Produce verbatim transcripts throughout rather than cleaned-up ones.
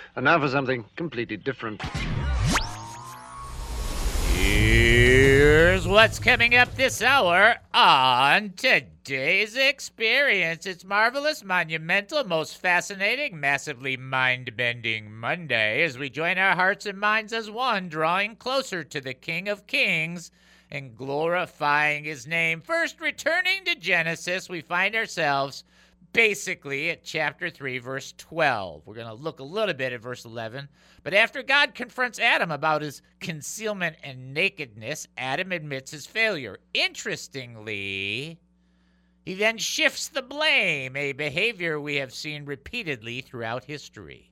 And now for something completely different. Here's what's coming up this hour on today's experience. It's marvelous, monumental, most fascinating, massively mind-bending Monday as we join our hearts and minds as one, drawing closer to the King of Kings and glorifying his name. First, returning to Genesis, we find ourselves basically at chapter three, verse twelve. We're going to look a little bit at verse eleven. But after God confronts Adam about his concealment and nakedness, Adam admits his failure. Interestingly, he then shifts the blame, a behavior we have seen repeatedly throughout history.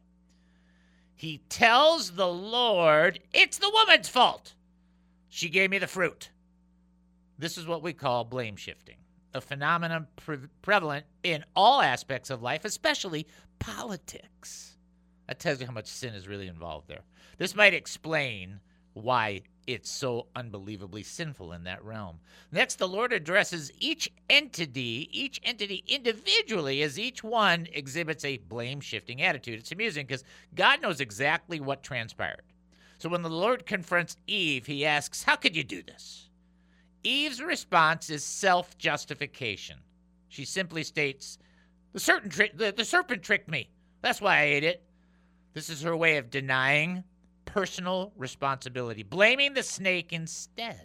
He tells the Lord, it's the woman's fault. She gave me the fruit. This is what we call blame shifting, a phenomenon pre- prevalent in all aspects of life, especially politics. That tells you how much sin is really involved there. This might explain why it's so unbelievably sinful in that realm. Next, the Lord addresses each entity, each entity individually, as each one exhibits a blame-shifting attitude. It's amusing because God knows exactly what transpired. So when the Lord confronts Eve, he asks, how could you do this? Eve's response is self-justification. She simply states, the, certain tri- the, the serpent tricked me. That's why I ate it. This is her way of denying personal responsibility, blaming the snake instead.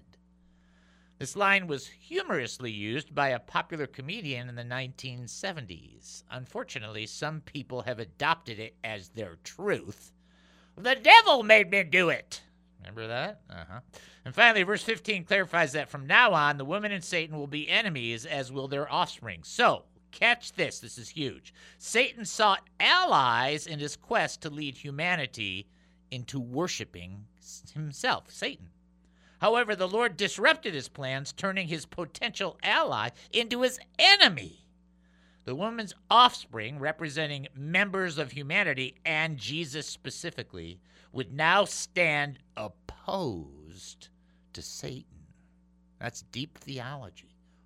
This line was humorously used by a popular comedian in the nineteen seventies. Unfortunately, some people have adopted it as their truth. The devil made me do it. Remember that? Uh-huh. And finally, verse fifteen clarifies that from now on, the woman and Satan will be enemies, as will their offspring. So, catch this. This is huge. Satan sought allies in his quest to lead humanity into worshiping himself, Satan. However, the Lord disrupted his plans, turning his potential ally into his enemy. The woman's offspring, representing members of humanity and Jesus specifically, would now stand opposed to Satan. That's deep theology.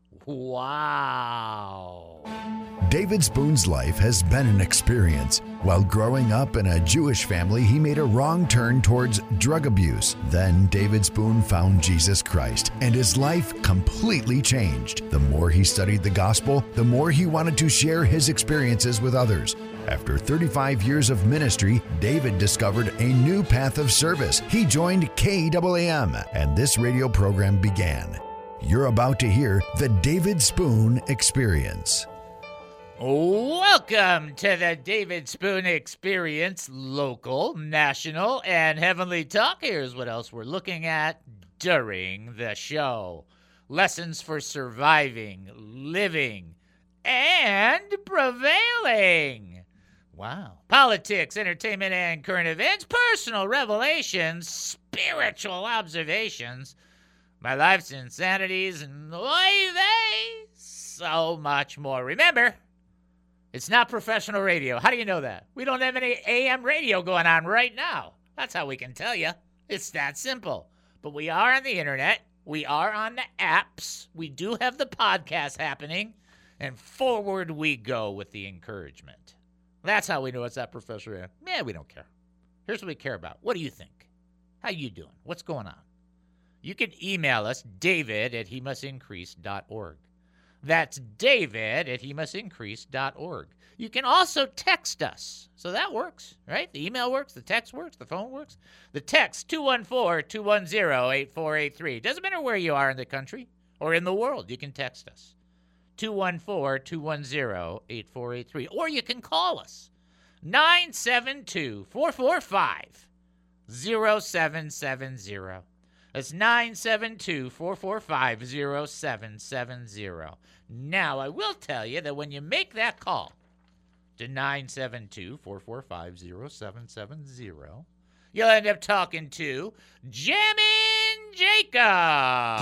Wow. David Spoon's life has been an experience. While growing up in a Jewish family, he made a wrong turn towards drug abuse. Then David Spoon found Jesus Christ, and his life completely changed. The more he studied the gospel, the more he wanted to share his experiences with others. After thirty-five years of ministry, David discovered a new path of service. He joined K A A M, and this radio program began. You're about to hear the David Spoon Experience. Welcome to the David Spoon Experience, local, national, and heavenly talk. Here's what else we're looking at during the show. Lessons for surviving, living, and prevailing. Wow. Politics, entertainment, and current events, personal revelations, spiritual observations, my life's insanities, and oy vey, so much more. Remember, it's not professional radio. How do you know that? We don't have any A M radio going on right now. That's how we can tell you. It's that simple. But we are on the internet. We are on the apps. We do have the podcast happening. And forward we go with the encouragement. That's how we know it's not professional radio. Yeah, we don't care. Here's what we care about. What do you think? How you doing? What's going on? You can email us, david at he must increase dot org. That's david at he must increase dot org. You can also text us. So that works, right? The email works, the text works, the phone works. The text, two one four, two one zero, eight four eight three. Doesn't matter where you are in the country or in the world, you can text us. two one four, two one zero, eight four eight three. Or you can call us, nine seven two, four four five, zero seven seven zero. That's nine seven two, four four five, zero seven seven zero. Now, I will tell you that when you make that call to nine seven two, four four five, zero seven seven zero, you'll end up talking to Jammin' Jacob.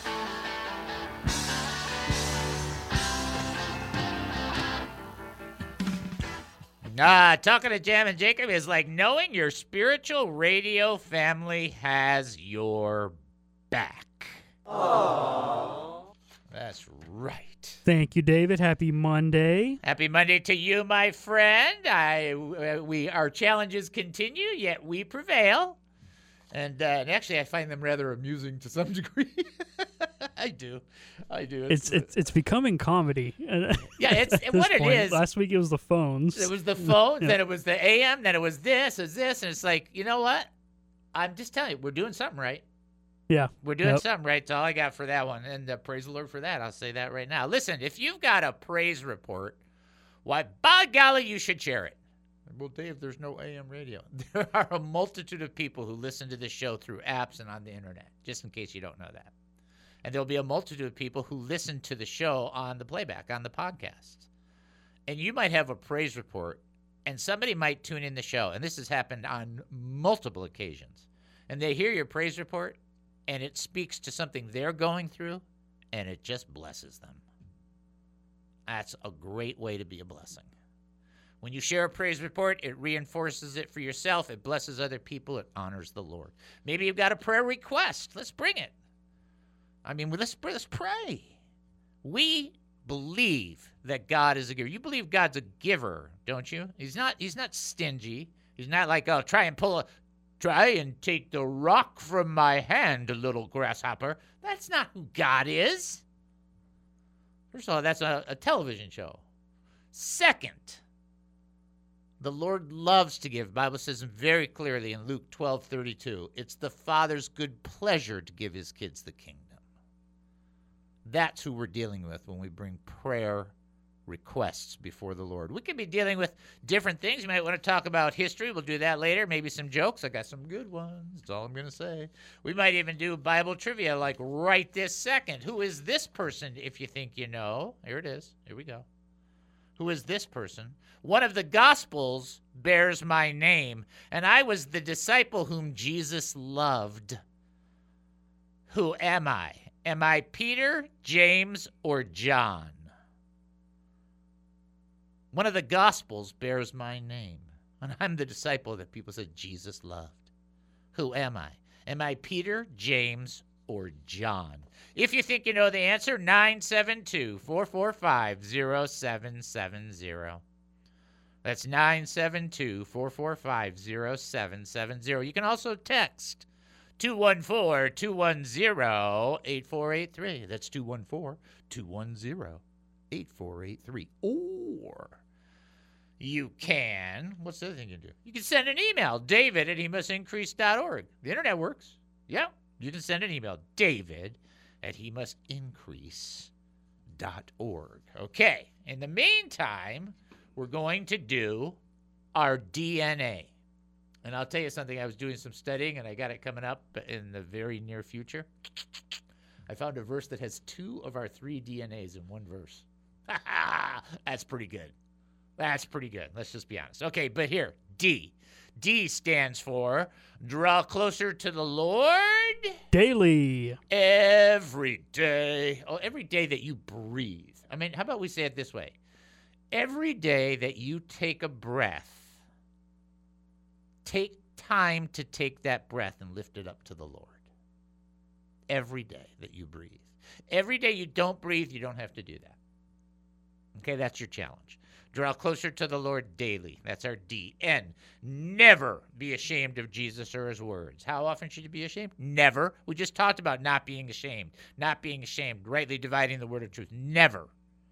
Ah, talking to Jammin' Jacob is like knowing your spiritual radio family has your back. Aww. That's right. Thank you, David. Happy Monday. Happy Monday to you, my friend. I, uh, we, our challenges continue, yet we prevail. And, uh, and actually, I find them rather amusing to some degree. I do. I do. It's it's it's becoming comedy. Yeah, it's what it point. is. Last week it was the phones. It was the phones, Yeah. then it was the A M, then it was this, it was this, and it's like, you know what? I'm just telling you, we're doing something right. Yeah. We're doing Yep. something right. That's all I got for that one. And uh, praise the Lord for that. I'll say that right now. Listen, if you've got a praise report, why, by golly, you should share it. Well, Dave, there's no A M radio. There are a multitude of people who listen to this show through apps and on the internet, just in case you don't know that. And there'll be a multitude of people who listen to the show on the playback, on the podcast. And you might have a praise report, and somebody might tune in the show. And this has happened on multiple occasions. And they hear your praise report, and it speaks to something they're going through, and it just blesses them. That's a great way to be a blessing. When you share a praise report, it reinforces it for yourself. It blesses other people. It honors the Lord. Maybe you've got a prayer request. Let's bring it. I mean, let's, let's pray. We believe that God is a giver. You believe God's a giver, don't you? He's not, he's not stingy. He's not like, oh, try and pull a, try and take the rock from my hand, little grasshopper. That's not who God is. First of all, that's a, a television show. Second, the Lord loves to give. The Bible says very clearly in Luke twelve thirty-two, it's the Father's good pleasure to give his kids the kingdom. That's who we're dealing with when we bring prayer requests before the Lord. We could be dealing with different things. You might want to talk about history. We'll do that later. Maybe some jokes. I got some good ones. That's all I'm going to say. We might even do Bible trivia like right this second. Who is this person, if you think you know? Here it is. Here we go. Who is this person? One of the Gospels bears my name, and I was the disciple whom Jesus loved. Who am I? Am I Peter, James, or John? One of the Gospels bears my name, and I'm the disciple that people said Jesus loved. Who am I? Am I Peter, James, or John? If you think you know the answer, nine seven two, four four five, zero seven seven zero. That's nine seven two, four four five, zero seven seven zero. You can also text two one four, two one zero, eight four eight three. That's two one four, two one zero, eight four eight three. Or you can, what's the other thing you can do? You can send an email, David at he must increase dot org. The internet works. Yeah, you can send an email, David at he must increase dot org. Okay, in the meantime, we're going to do our D N A. And I'll tell you something, I was doing some studying, and I got it coming up in the very near future. I found a verse that has two of our three D N As in one verse. That's pretty good. That's pretty good. Let's just be honest. Okay, but here, D. D stands for draw closer to the Lord. Daily. Every day. Oh, every day that you breathe. I mean, how about we say it this way? Every day that you take a breath, take time to take that breath and lift it up to the Lord. Every day that you breathe. Every day you don't breathe, you don't have to do that. Okay, that's your challenge. Draw closer to the Lord daily. That's our D. N. Never be ashamed of Jesus or his words. How often should you be ashamed? Never. We just talked about not being ashamed. Not being ashamed, rightly dividing the word of truth. Never.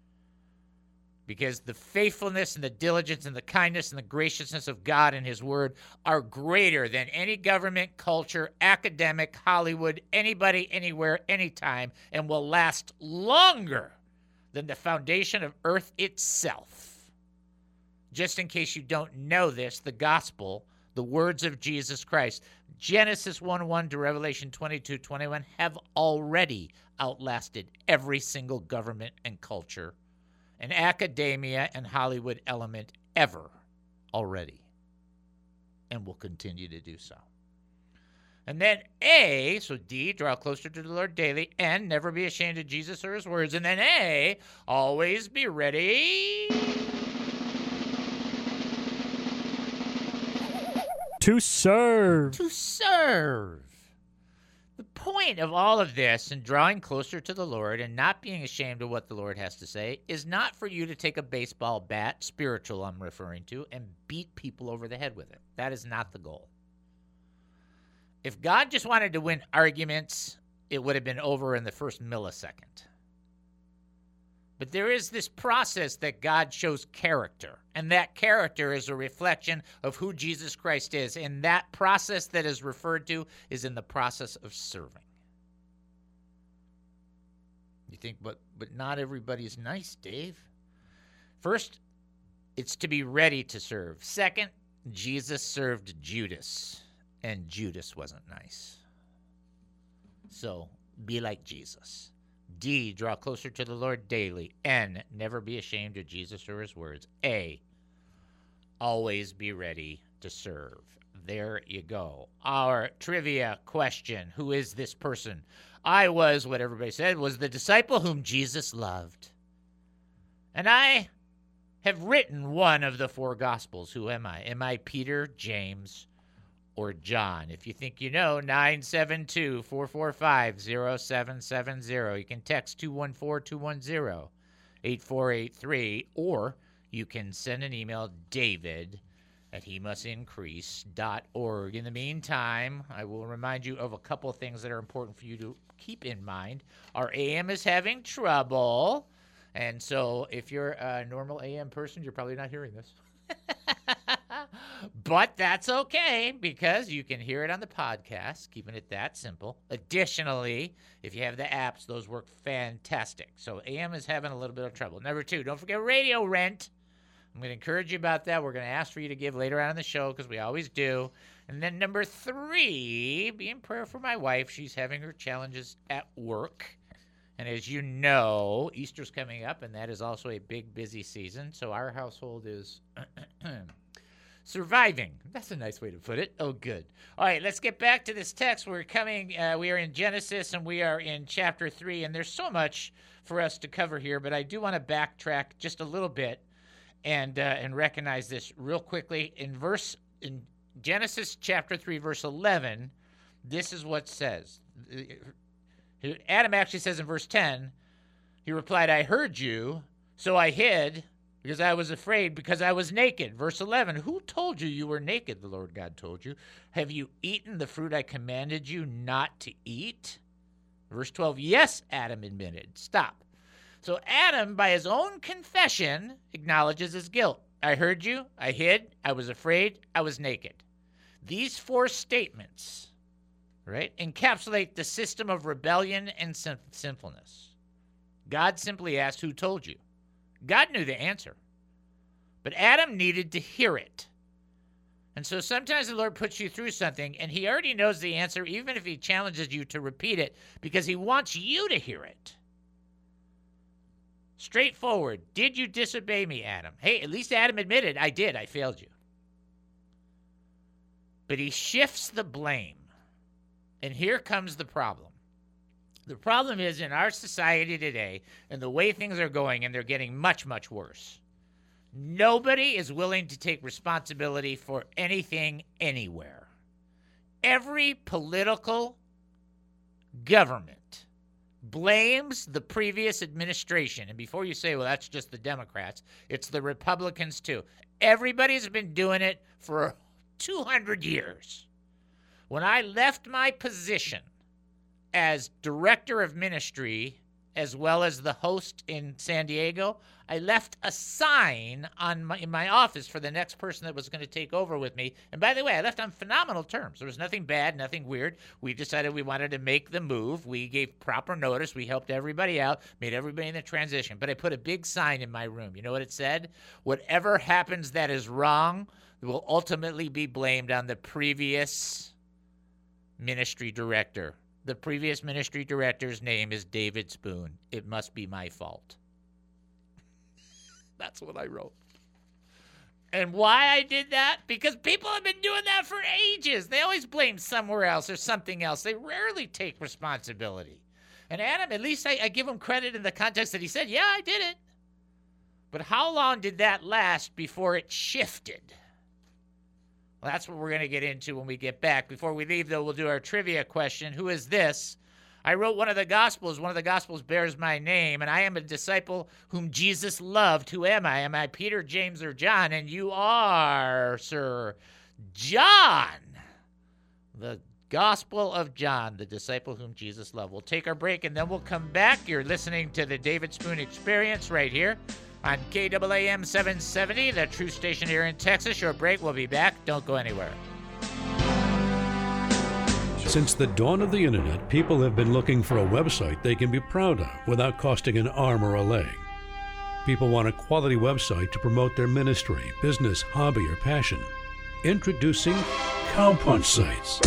Because the faithfulness and the diligence and the kindness and the graciousness of God and his word are greater than any government, culture, academic, Hollywood, anybody, anywhere, anytime, and will last longer than the foundation of earth itself. Just in case you don't know this, the gospel, the words of Jesus Christ, Genesis one one to Revelation twenty-two twenty-one have already outlasted every single government and culture and academia and Hollywood element ever already, and will continue to do so. And then A, so D, draw closer to the Lord daily. N, never be ashamed of Jesus or his words. And then A, always be ready To serve. to serve. The point of all of this and drawing closer to the Lord and not being ashamed of what the Lord has to say is not for you to take a baseball bat, spiritual I'm referring to, and beat people over the head with it. That is not the goal. If God just wanted to win arguments, it would have been over in the first millisecond. But there is this process that God shows character, and that character is a reflection of who Jesus Christ is, and that process that is referred to is in the process of serving. You think, but but not everybody's nice, Dave. First, it's to be ready to serve. Second, Jesus served Judas, and Judas wasn't nice. So, be like Jesus. D, draw closer to the Lord daily. N, never be ashamed of Jesus or his words. A, always be ready to serve. There you go. Our trivia question, who is this person? I was, what everybody said, was the disciple whom Jesus loved. And I have written one of the four Gospels. Who am I? Am I Peter, James, or John? If you think you know, nine seven two, four four five, zero seven seven zero. You can text two one four, two one zero, eight four eight three, or you can send an email, david at he must increase dot org. In the meantime, I will remind you of a couple of things that are important for you to keep in mind. Our A M is having trouble, and so if you're a normal A M person, you're probably not hearing this. But that's okay, because you can hear it on the podcast, keeping it that simple. Additionally, if you have the apps, those work fantastic. So A M is having a little bit of trouble. Number two, don't forget radio rent. I'm going to encourage you about that. We're going to ask for you to give later on in the show, because we always do. And then number three, be in prayer for my wife. She's having her challenges at work. And as you know, Easter's coming up, and that is also a big, busy season. So our household is surviving. That's a nice way to put it. Oh, good. All right, let's get back to this text. We're coming, uh, we are in Genesis, and we are in chapter three, and there's so much for us to cover here, but I do want to backtrack just a little bit and uh, and recognize this real quickly. In verse in Genesis chapter three, verse eleven, this is what it says. Adam actually says in verse ten, he replied, I heard you, so I hid, because I was afraid, because I was naked. Verse eleven, who told you you were naked? The Lord God told you. Have you eaten the fruit I commanded you not to eat? Verse twelve, yes, Adam admitted. Stop. So Adam, by his own confession, acknowledges his guilt. I heard you, I hid, I was afraid, I was naked. These four statements, right, encapsulate the system of rebellion and sin- sinfulness. God simply asked, who told you? God knew the answer, but Adam needed to hear it. And so sometimes the Lord puts you through something, and he already knows the answer, even if he challenges you to repeat it, because he wants you to hear it. Straightforward. Did you disobey me, Adam? Hey, at least Adam admitted, I did, I failed you. But he shifts the blame. And here comes the problem. The problem is, in our society today, and the way things are going, and they're getting much, much worse, nobody is willing to take responsibility for anything anywhere. Every political government blames the previous administration. And before you say, well, that's just the Democrats, it's the Republicans too. Everybody's been doing it for two hundred years. When I left my position as director of ministry, as well as the host in San Diego, I left a sign on my, in my office for the next person that was going to take over with me. And by the way, I left on phenomenal terms. There was nothing bad, nothing weird. We decided we wanted to make the move. We gave proper notice. We helped everybody out, made everybody in the transition. But I put a big sign in my room. You know what it said? Whatever happens that is wrong will ultimately be blamed on the previous ministry director. The previous ministry director's name is David Spoon. It must be my fault. That's what I wrote. And why I did that? Because people have been doing that for ages. They always blame somewhere else or something else. They rarely take responsibility. And Adam, at least I, I give him credit in the context that he said, yeah, I did it. But how long did that last before it shifted? Well, that's what we're going to get into when we get back. Before we leave, though, we'll do our trivia question. Who is this? I wrote one of the Gospels. One of the Gospels bears my name, and I am a disciple whom Jesus loved. Who am I? Am I Peter, James, or John? And you are, sir, John. The Gospel of John, the disciple whom Jesus loved. We'll take our break, and then we'll come back. You're listening to the David Spoon Experience right here on K A A M seven seventy, the true station here in Texas. Short break. We'll be back. Don't go anywhere. Since the dawn of the internet, people have been looking for a website they can be proud of without costing an arm or a leg. People want a quality website to promote their ministry, business, hobby, or passion. Introducing Cowpunch Sites.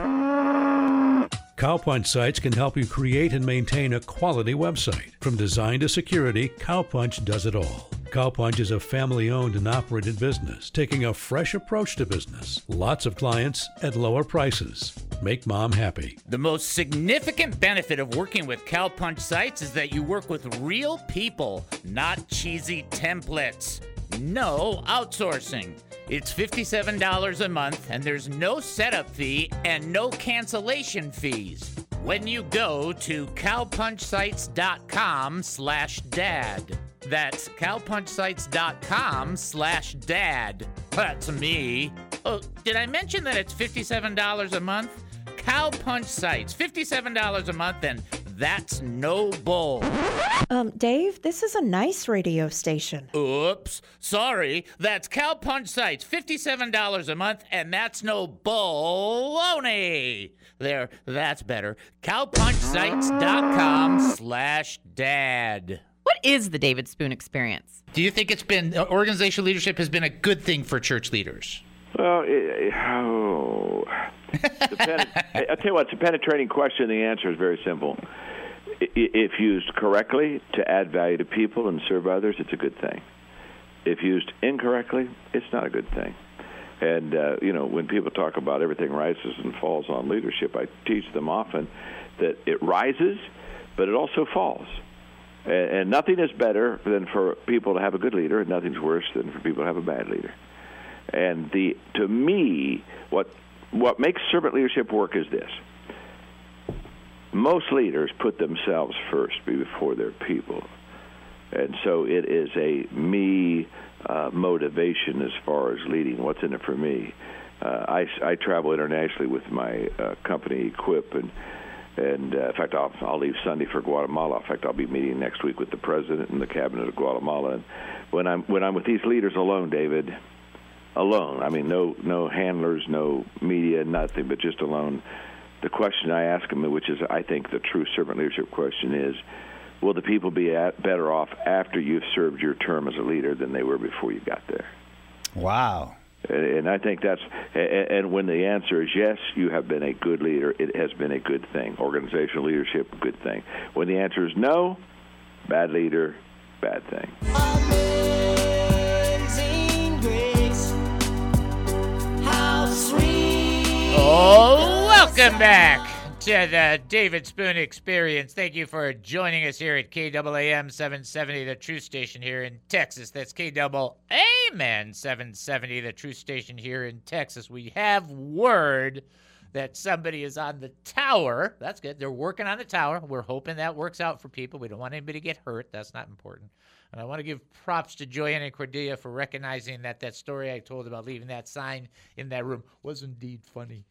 Cowpunch Sites can help you create and maintain a quality website. From design to security, Cowpunch does it all. Cowpunch is a family-owned and operated business, taking a fresh approach to business. Lots of clients at lower prices. Make mom happy. The most significant benefit of working with Cowpunch Sites is that you work with real people, not cheesy templates. No outsourcing. It's fifty-seven dollars a month, and there's no setup fee and no cancellation fees when you go to cowpunchsites.com slash dad. That's cowpunchsites.com slash dad. That's me. Oh, did I mention that it's fifty-seven dollars a month? Cowpunch Sites, fifty-seven dollars a month, and that's no bull. Um, Dave, this is a nice radio station. Oops, sorry. That's Cowpunch Sites, fifty-seven dollars a month, and that's no baloney. There, that's better. Cowpunchsites.com slash dad. What is the David Spoon Experience? Do you think it's been, uh, organizational leadership has been a good thing for church leaders? Well, it, oh, pen, I'll tell you what, it's a penetrating question. The answer is very simple. If used correctly to add value to people and serve others, it's a good thing. If used incorrectly, it's not a good thing. And, uh, you know, when people talk about everything rises and falls on leadership, I teach them often that it rises, but it also falls. And, and nothing is better than for people to have a good leader, and nothing's worse than for people to have a bad leader. And the to me, what what makes servant leadership work is this. Most leaders put themselves first before their people. And so it is a me uh, motivation as far as leading. What's in it for me? Uh, I, I travel internationally with my uh, company, Equip, and and uh, in fact, I'll, I'll leave Sunday for Guatemala. In fact, I'll be meeting next week with the president and the cabinet of Guatemala. And when I'm when I'm with these leaders alone, David, alone. I mean, no no handlers, no media, nothing, but just alone. The question I ask them, which is, I think, the true servant leadership question is, will the people be at, better off after you've served your term as a leader than they were before you got there? Wow. And, and I think that's, and, and when the answer is yes, you have been a good leader, it has been a good thing. Organizational leadership, good thing. When the answer is no, bad leader, bad thing. Amazing grace, how sweet. Oh, welcome back to the David Spoon Experience. Thank you for joining us here at K A A M seven seventy, the true station here in Texas. That's K A A M seven seventy, the true station here in Texas. We have word that somebody is on the tower. That's good. They're working on the tower. We're hoping that works out for people. We don't want anybody to get hurt. That's not important. And I want to give props to Joanne and Cordelia for recognizing that that story I told about leaving that sign in that room was indeed funny.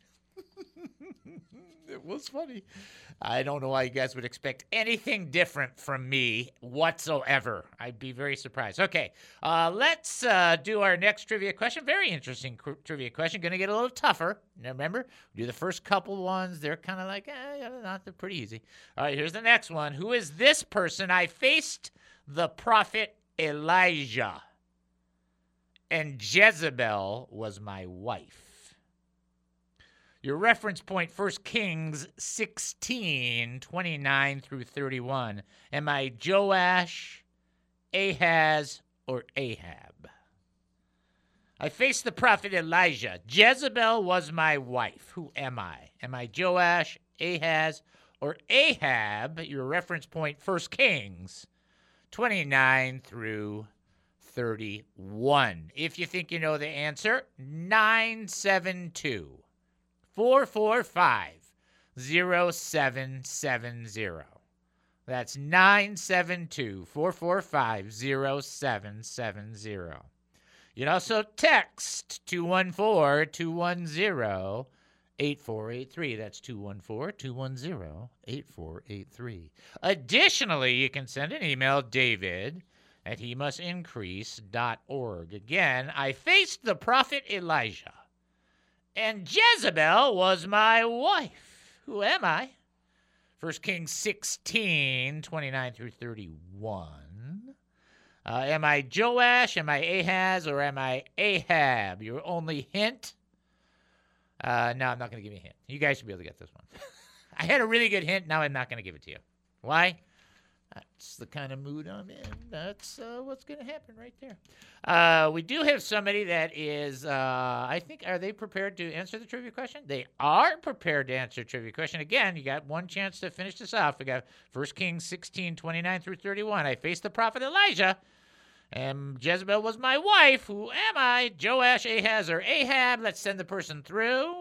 It was funny. I don't know why you guys would expect anything different from me whatsoever. I'd be very surprised. Okay, uh, let's uh, do our next trivia question. Very interesting cr- trivia question. Going to get a little tougher. Now, remember, we do the first couple ones. They're kind of like, eh, not they're pretty easy. All right, here's the next one. Who is this person? I faced the prophet Elijah, and Jezebel was my wife. Your reference point, First Kings sixteen, twenty-nine through thirty-one. Am I Joash, Ahaz, or Ahab? I faced the prophet Elijah. Jezebel was my wife. Who am I? Am I Joash, Ahaz, or Ahab? Your reference point, First Kings twenty-nine through thirty-one. If you think you know the answer, nine seven two, four four five, zero seven seven zero. That's nine seven two, four four five, zero seven seven zero. You can also text two one four, two one zero, eight four eight three. That's two one four, two one zero, eight four eight three. Additionally, you can send an email, David at he must increase dot org. Again, I faced the prophet Elijah, and Jezebel was my wife. Who am I? First Kings sixteen, twenty-nine through thirty-one. Uh, am I Joash, am I Ahaz, or am I Ahab? Your only hint? Uh, no, I'm not going to give you a hint. You guys should be able to get this one. I had a really good hint. Now I'm not going to give it to you. Why? That's the kind of mood I'm in. That's uh, what's going to happen right there. Uh, we do have somebody that is, uh, I think, are they prepared to answer the trivia question? They are prepared to answer the trivia question. Again, you got one chance to finish this off. We got First Kings sixteen, twenty-nine through thirty-one. I faced the prophet Elijah, and Jezebel was my wife. Who am I? Joash, Ahaz, or Ahab? Let's send the person through.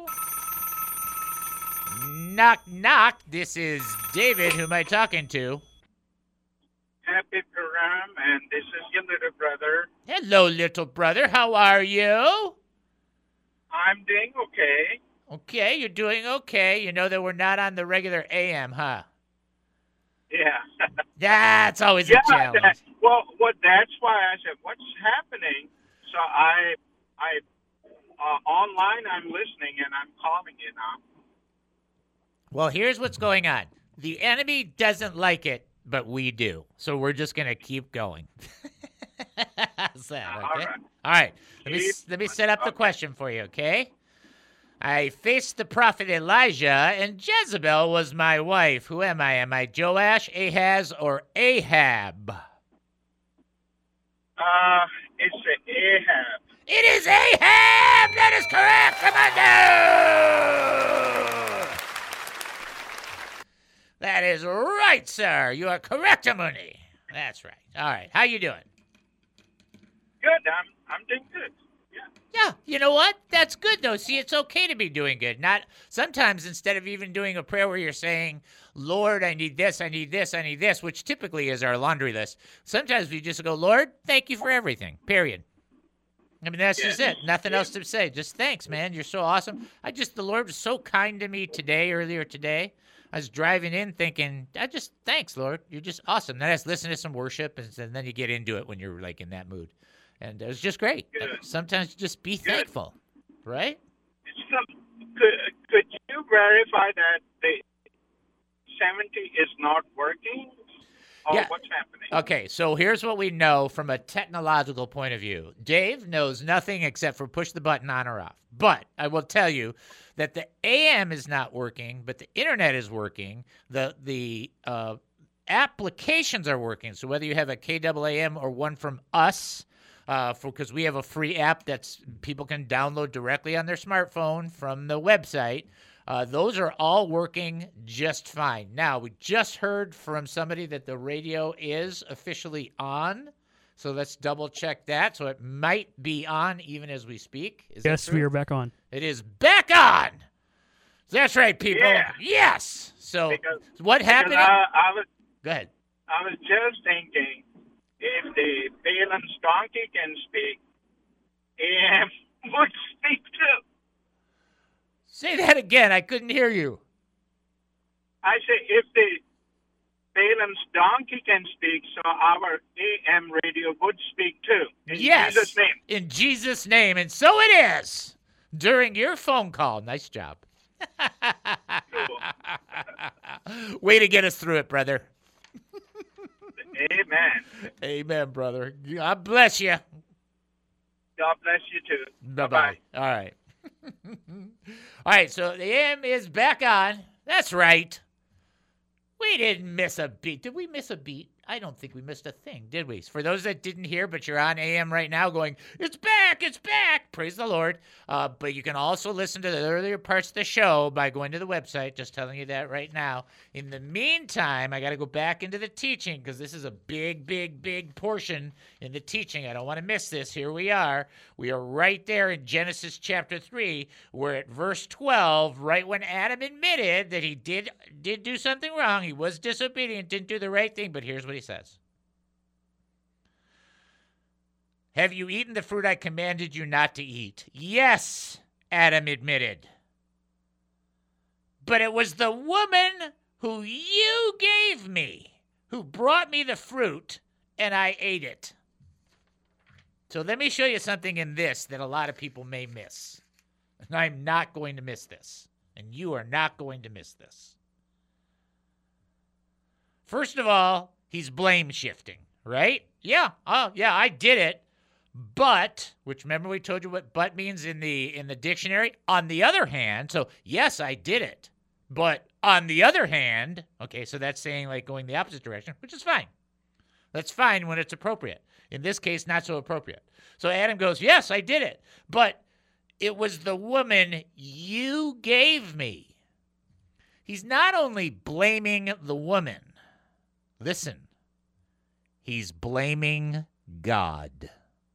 Knock, knock. This is David. Who am I talking to? Happy Purim, and this is your little brother. Hello, little brother. How are you? I'm doing okay. Okay, you're doing okay. You know that we're not on the regular A M, huh? Yeah. That's always yeah, a challenge. That, well, what? That's why I said, what's happening? So I, I, uh, online, I'm listening, and I'm calling you now. Well, here's what's going on. The enemy doesn't like it, but we do. So we're just going to keep going. How's that, okay? All right. All right. Let me, let me set up the question for you, okay? I faced the prophet Elijah, and Jezebel was my wife. Who am I? Am I Joash, Ahaz, or Ahab? Uh, it's Ahab. It is Ahab! That is correct! Commander! That is right, sir. You are correct, Amuni. That's right. All right. How you doing? Good. I'm I'm doing good. Yeah. Yeah. You know what? That's good, though. See, it's okay to be doing good. Not sometimes instead of even doing a prayer where you're saying, Lord, I need this, I need this, I need this, which typically is our laundry list. Sometimes we just go, Lord, thank you for everything, period. I mean, that's yeah. just it. Nothing yeah. else to say. Just thanks, man. You're so awesome. I just, the Lord was so kind to me today, earlier today. I was driving in thinking, I just, thanks, Lord. You're just awesome. Then I just listen to some worship, and, and then you get into it when you're, like, in that mood. And it was just great. Good. Sometimes just be Good. thankful, right? So, could, could you verify that the seventy is not working? Or Yeah. what's happening? Okay, so here's what we know from a technological point of view. Dave knows nothing except for push the button on or off. But I will tell you that the A M is not working, but the internet is working. The the uh, applications are working. So whether you have a K A A M or one from us, uh, because we have a free app that's people can download directly on their smartphone from the website. Uh, those are all working just fine. Now, we just heard from somebody that the radio is officially on. So let's double check that. So it might be on even as we speak. Is yes, we are back on. It is back on. That's right, people. Yeah. Yes. So Because- what happened? Because I, I was Go ahead. I was just thinking, if the Balaam's donkey can speak, A M would speak too. Say that again. I couldn't hear you. I say, if the Balaam's donkey can speak, so our A M radio would speak too. In yes. Jesus' name. In Jesus' name. And so it is. During your phone call. Nice job. Way to get us through it, brother. Amen. Amen, brother. God bless you. God bless you too. Bye-bye. All right. All right, so the A M is back on. That's right. We didn't miss a beat. Did we miss a beat? I don't think we missed a thing, did we? For those that didn't hear, but you're on A M right now going, it's back, it's back. Praise the Lord. Uh, but you can also listen to the earlier parts of the show by going to the website. Just telling you that right now. In the meantime, I got to go back into the teaching because this is a big, big, big portion in the teaching. I don't want to miss this. Here we are. We are right there in Genesis chapter three. We're at verse twelve, right when Adam admitted that he did, did do something wrong. He was disobedient, didn't do the right thing, but here's what he says. Have you eaten the fruit I commanded you not to eat? Yes, Adam admitted. But it was the woman who you gave me who brought me the fruit, and I ate it. So let me show you something in this that a lot of people may miss. And I'm not going to miss this. And you are not going to miss this. First of all, he's blame shifting, right? Yeah, oh, yeah, I did it. But, which remember we told you what but means in the in the dictionary? On the other hand, so yes, I did it. But on the other hand, okay, so that's saying like going the opposite direction, which is fine. That's fine when it's appropriate. In this case, not so appropriate. So Adam goes, yes, I did it. But it was the woman you gave me. He's not only blaming the woman. Listen, he's blaming God.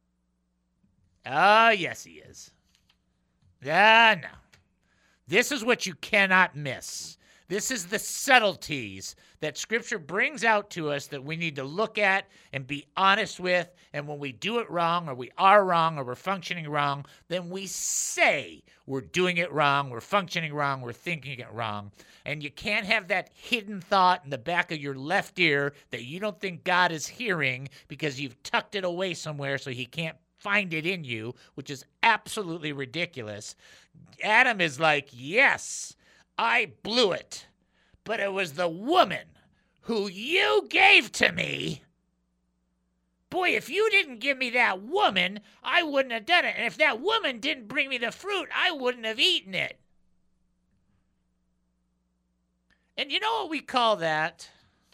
Ah, yes, he is. Ah, no. This is what you cannot miss. This is the subtleties that Scripture brings out to us that we need to look at and be honest with. And when we do it wrong, or we are wrong, or we're functioning wrong, then we say we're doing it wrong, we're functioning wrong, we're thinking it wrong. And you can't have that hidden thought in the back of your left ear that you don't think God is hearing because you've tucked it away somewhere so he can't find it in you, which is absolutely ridiculous. Adam is like, yes, I blew it, but it was the woman who you gave to me. Boy, if you didn't give me that woman, I wouldn't have done it. And if that woman didn't bring me the fruit, I wouldn't have eaten it. And you know what we call that?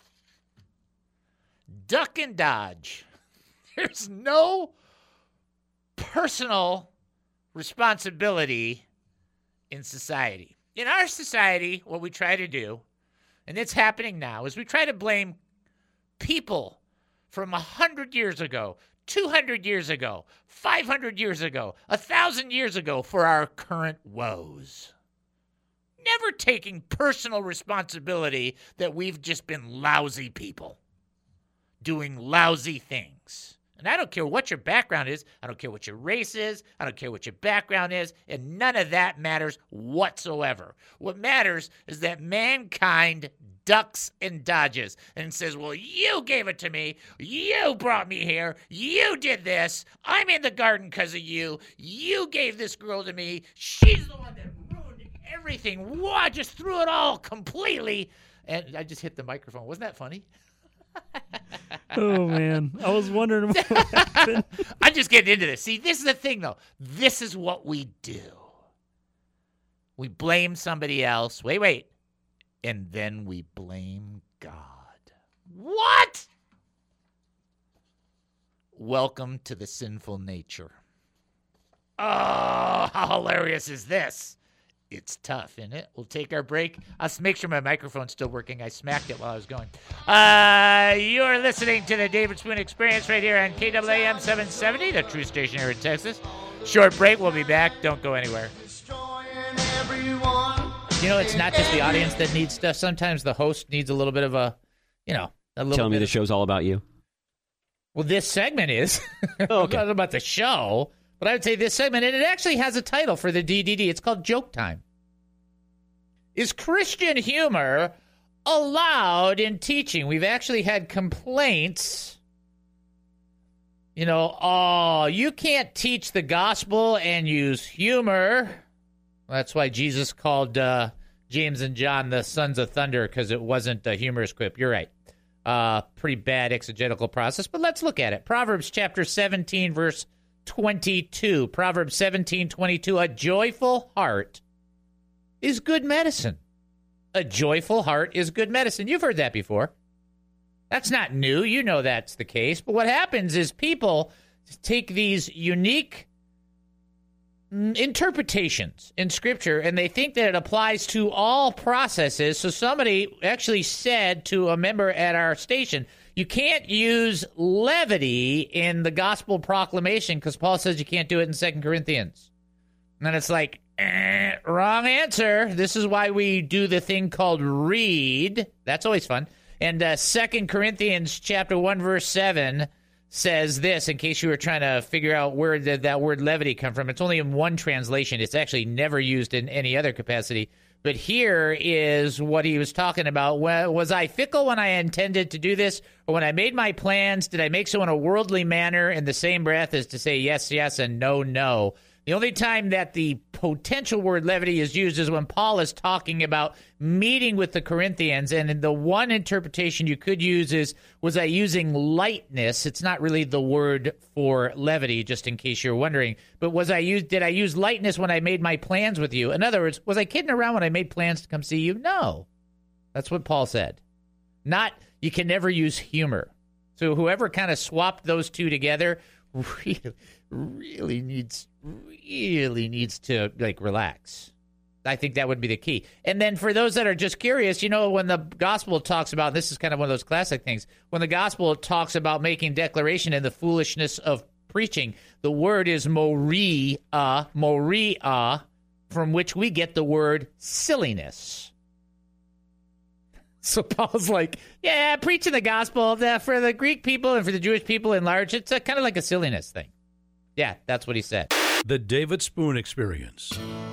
Duck and dodge. There's no personal responsibility in society. In our society, what we try to do, and it's happening now, is we try to blame people from one hundred years ago, two hundred years ago, five hundred years ago, one thousand years ago for our current woes. Never taking personal responsibility that we've just been lousy people doing lousy things. And I don't care what your background is. I don't care what your race is. I don't care what your background is. And none of that matters whatsoever. What matters is that mankind ducks and dodges and says, well, you gave it to me. You brought me here. You did this. I'm in the garden because of you. You gave this girl to me. She's the one that ruined everything. Whoa, I just threw it all completely. And I just hit the microphone. Wasn't that funny? Oh, man. I was wondering what happened. I'm just getting into this. See, this is the thing, though. This is what we do. We blame somebody else. Wait, wait. And then we blame God. What? Welcome to the sinful nature. Oh, how hilarious is this? It's tough, isn't it? We'll take our break. I'll make sure my microphone's still working. I smacked it while I was going. Uh, you're listening to the David Spoon Experience right here on K W A M seven seventy, the true station here in Texas. Short break. We'll be back. Don't go anywhere. You know, it's not just the audience that needs stuff. Sometimes the host needs a little bit of a, you know, a little Telling bit me the of, show's all about you? Well, this segment is. Oh, okay. Not about the show. But I would say this segment, and it actually has a title for the D D D. It's called Joke Time. Is Christian humor allowed in teaching? We've actually had complaints. You know, oh, you can't teach the gospel and use humor. That's why Jesus called uh, James and John the sons of thunder, because it wasn't a humorous quip. You're right. Uh, pretty bad exegetical process, but let's look at it. Proverbs chapter seventeen, verse twenty-two. Proverbs seventeen, twenty-two. A joyful heart is good medicine. A joyful heart is good medicine. You've heard that before. That's not new. You know that's the case. But what happens is people take these unique interpretations in Scripture, and they think that it applies to all processes. So somebody actually said to a member at our station, you can't use levity in the gospel proclamation because Paul says you can't do it in Second Corinthians. And it's like, eh, wrong answer. This is why we do the thing called read. That's always fun. And uh, Second Corinthians chapter one, verse seven says this, in case you were trying to figure out where did that word levity come from. It's only in one translation. It's actually never used in any other capacity. But here is what he was talking about. Was I fickle when I intended to do this? Or when I made my plans, did I make so in a worldly manner in the same breath as to say yes, yes, and no, no? The only time that the potential word levity is used is when Paul is talking about meeting with the Corinthians. And the one interpretation you could use is, was I using lightness? It's not really the word for levity, just in case you're wondering. But was I use, did I use lightness when I made my plans with you? In other words, was I kidding around when I made plans to come see you? No. That's what Paul said. Not, you can never use humor. So whoever kind of swapped those two together really, really needs really needs to like relax. I think that would be the key. And then for those that are just curious, you know, when the gospel talks about, this is kind of one of those classic things, when the gospel talks about making declaration in the foolishness of preaching, the word is moria, moria, from which we get the word silliness. So Paul's like, yeah, preaching the gospel for the Greek people and for the Jewish people in large, it's a, kind of like a silliness thing. Yeah, that's what he said. The David Spoon Experience.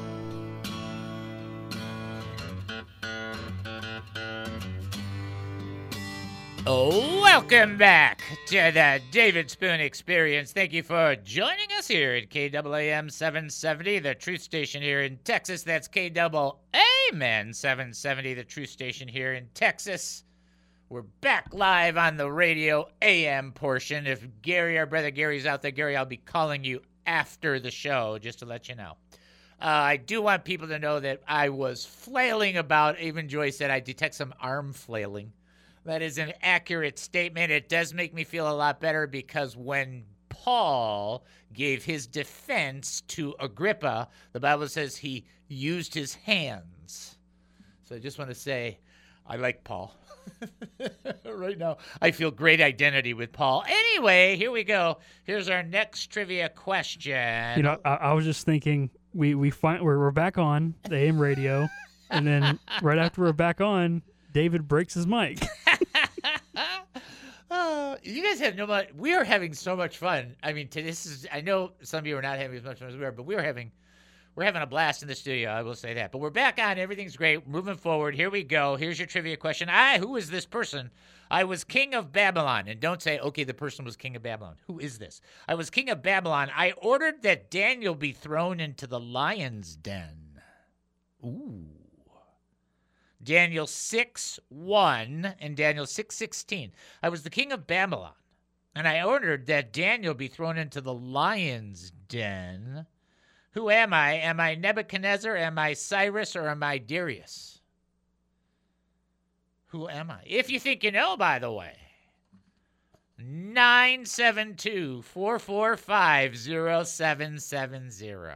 Oh, welcome back to the David Spoon Experience. Thank you for joining us here at K A A M seven seventy, the truth station here in Texas. That's K A A M seven seventy, the truth station here in Texas. We're back live on the radio A M portion. If Gary, our brother Gary's out there, Gary, I'll be calling you after the show, just to let you know. Uh, I do want people to know that I was flailing about. Even Joy said I detect some arm flailing. That is an accurate statement. It does make me feel a lot better because when Paul gave his defense to Agrippa, the Bible says he used his hands. So I just want to say I like Paul. Right now, I feel great identity with Paul. Anyway, here we go. Here's our next trivia question. You know, I, I was just thinking, we we find we're, we're back on the A M radio, and then right after we're back on, David breaks his mic. Oh, you guys have no much. We are having so much fun. I mean, to, this is. I know some of you are not having as much fun as we are, but we are having. We're having a blast in the studio, I will say that. But we're back on. Everything's great. Moving forward. Here we go. Here's your trivia question. I, who is this person? I was king of Babylon. And don't say, okay, the person was king of Babylon. Who is this? I was king of Babylon. I ordered that Daniel be thrown into the lion's den. Ooh. Daniel six one and Daniel six sixteen. I was the king of Babylon. And I ordered that Daniel be thrown into the lion's den. Who am I? Am I Nebuchadnezzar? Am I Cyrus? Or am I Darius? Who am I? If you think you know, by the way. nine seven two, four four five, zero seven seven zero.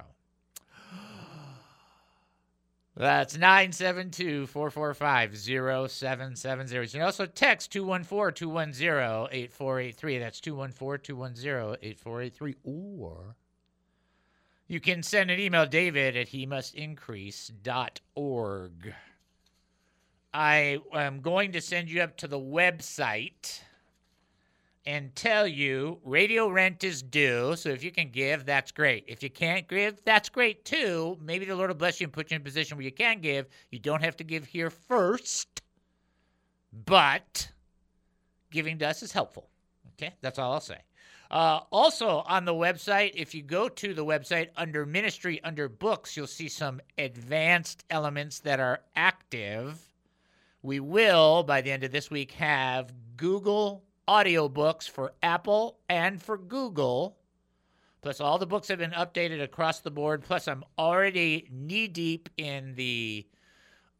That's nine seven two, four four five, zero seven seven zero. You can also text two one four, two one zero, eight four eight three. That's two one four, two one zero, eight four eight three. Or you can send an email, David at he must increase dot org. I am going to send you up to the website and tell you radio rent is due. So if you can give, that's great. If you can't give, that's great too. Maybe the Lord will bless you and put you in a position where you can give. You don't have to give here first, but giving to us is helpful. Okay, that's all I'll say. Uh, also on the website, if you go to the website under ministry, under books, you'll see some advanced elements that are active. We will, by the end of this week, have Google audiobooks for Apple and for Google. Plus, all the books have been updated across the board. Plus, I'm already knee-deep in the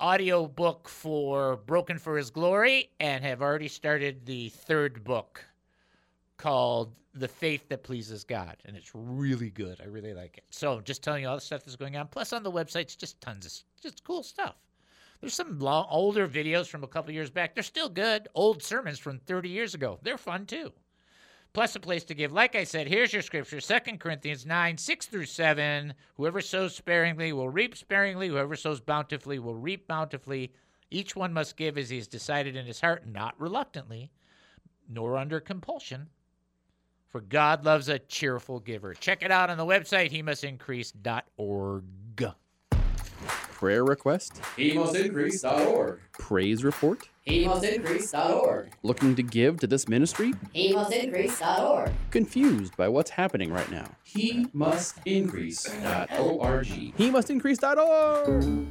audio book for Broken for His Glory and have already started the third book called The Faith That Pleases God, and it's really good. I really like it. So just telling you all the stuff that's going on. Plus on the website's just tons of just cool stuff. There's some long, older videos from a couple years back. They're still good. Old sermons from thirty years ago. They're fun too. Plus a place to give. Like I said, here's your scripture, Second Corinthians nine, six through seven. Whoever sows sparingly will reap sparingly. Whoever sows bountifully will reap bountifully. Each one must give as he has decided in his heart, not reluctantly, nor under compulsion. For God loves a cheerful giver. Check it out on the website, he must increase dot org. Prayer request? he must increase dot org. Praise report? he must increase dot org. Looking to give to this ministry? he must increase dot org. Confused by what's happening right now? he must increase dot org. He must increase dot org.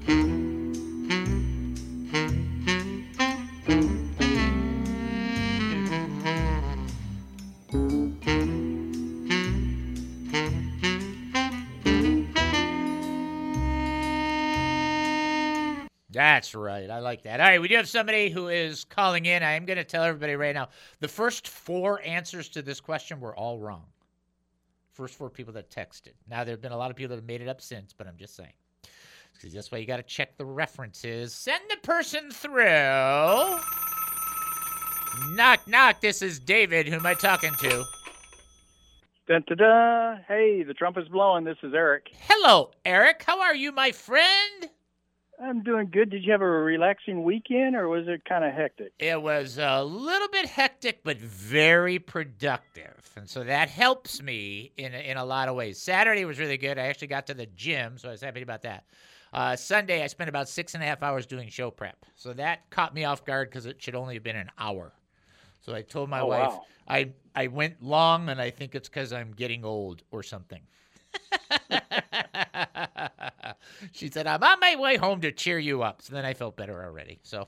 That's right. I like that. All right, we do have somebody who is calling in. I am going to tell everybody right now, the first four answers to this question were all wrong. First four people that texted. Now, there have been a lot of people that have made it up since, but I'm just saying. So that's why you got to check the references. Send the person through. Knock, knock. This is David. Who am I talking to? Dun, da, da. Hey, the trumpet's blowing. This is Eric. Hello, Eric. How are you, my friend? I'm doing good. Did you have a relaxing weekend, or was it kind of hectic? It was a little bit hectic, but very productive. And so that helps me in a, in a lot of ways. Saturday was really good. I actually got to the gym, so I was happy about that. Uh, Sunday, I spent about six and a half hours doing show prep. So that caught me off guard because it should only have been an hour. So I told my oh, wife, wow. I, I went long, and I think it's because I'm getting old or something. She said, I'm on my way home to cheer you up. So then I felt better already. So,